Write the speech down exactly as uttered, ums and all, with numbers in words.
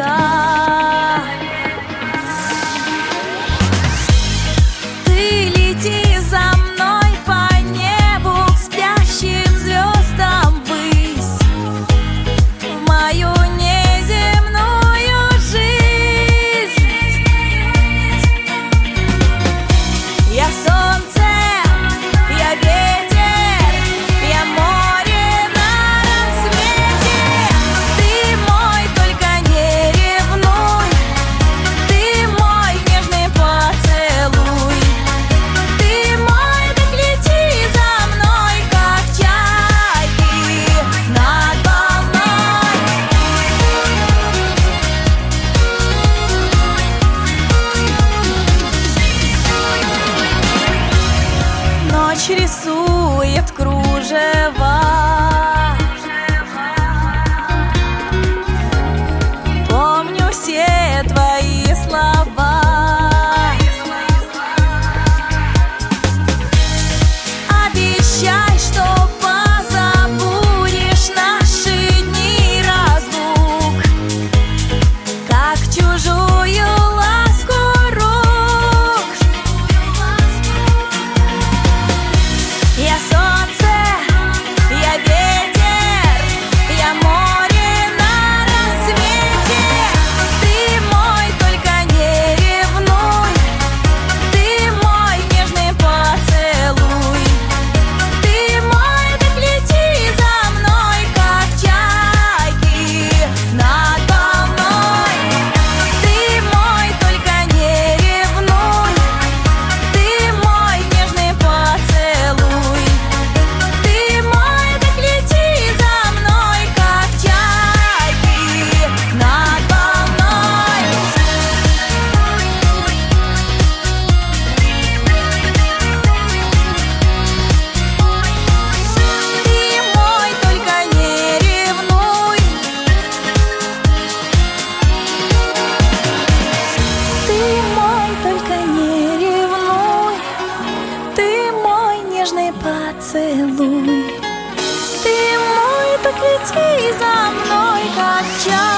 звезда. Ты лети за мной по небу к спящим звездам ввысь, в мою неземную жизнь. Я солнце, я ветер, я море на рассвете. Ты мой, только не ревнуй, ты мой нежный поцелуй. Ты мой, так лети за мной, как чайки над волной. Ночь рисует кружева, помню все твои слова. Обещай, что позабудешь наши дни разлук, как чужую ласку рук. Я солнце, я ветер, я море на рассвете. Ты мой, только не ревнуй, ты мой нежный поцелуй. Ты мой, так лети за мной, как чайки над волной. Ты мой, только не ревнуй, ты мой нежный поцелуй. Ты мой, так лети за мной, как чайки над волной. Ты мой, только не ревнуй, ты мой, только не ревнуй, ты мой нежный поцелуй. Ты мой, так лети за мной, как чайки.